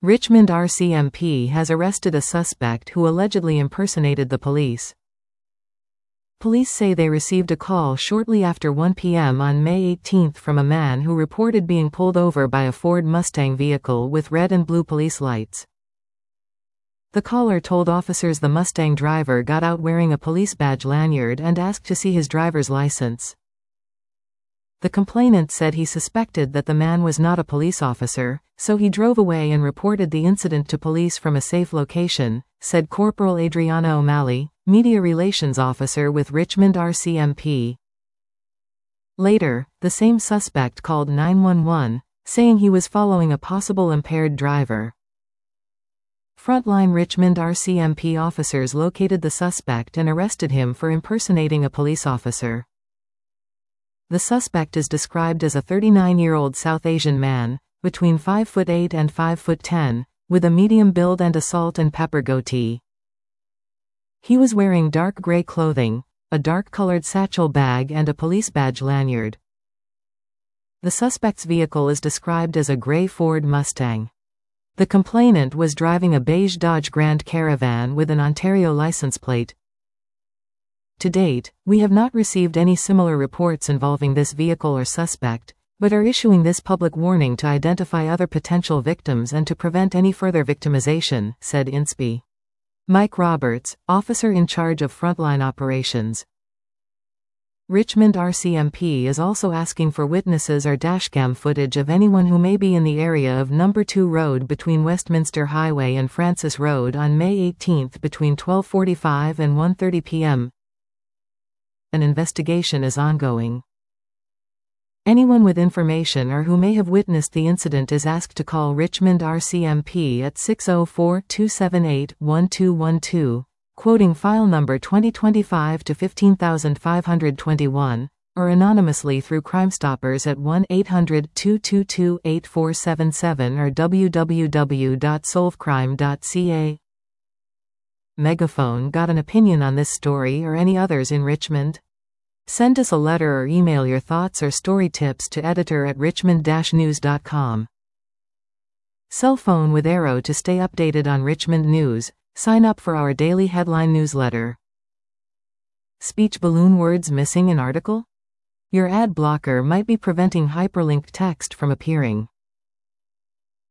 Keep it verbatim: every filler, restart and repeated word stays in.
Richmond R C M P has arrested a suspect who allegedly impersonated the police. Police say they received a call shortly after one p m on May eighteenth from a man who reported being pulled over by a Ford Mustang vehicle with red and blue police lights. The caller told officers the Mustang driver got out wearing a police badge lanyard and asked to see his driver's license. The complainant said he suspected that the man was not a police officer, so he drove away and reported the incident to police from a safe location, said Corporal Adriana O'Malley, Media Relations Officer with Richmond R C M P. Later, the same suspect called nine one one, saying he was following a possible impaired driver. Frontline Richmond R C M P officers located the suspect and arrested him for impersonating a police officer. The suspect is described as a thirty-nine-year-old South Asian man, between five foot eight and five foot ten, with a medium build and a salt and pepper goatee. He was wearing dark gray clothing, a dark-colored satchel bag and a police badge lanyard. The suspect's vehicle is described as a gray Ford Mustang. The complainant was driving a beige Dodge Grand Caravan with an Ontario license plate. To date, we have not received any similar reports involving this vehicle or suspect, but are issuing this public warning to identify other potential victims and to prevent any further victimization, said I N S P. Mike Roberts, officer in charge of frontline operations. Richmond R C M P is also asking for witnesses or dashcam footage of anyone who may be in the area of Number two Road between Westminster Highway and Francis Road on May eighteenth between twelve forty-five and one thirty p m An investigation is ongoing. Anyone with information or who may have witnessed the incident is asked to call Richmond R C M P at six oh four, two seven eight, one two one two, quoting file number twenty twenty-five to fifteen five twenty-one, or anonymously through Crime Stoppers at one eight hundred, two two two, eight four seven seven or w w w dot solve crime dot c a. Megaphone got an opinion on this story or any others in Richmond? Send us a letter or email your thoughts or story tips to editor at richmond dash news dot com. Cell phone with Arrow to stay updated on Richmond news. Sign up for our daily headline newsletter. Speech balloon words missing in article? Your ad blocker might be preventing hyperlinked text from appearing.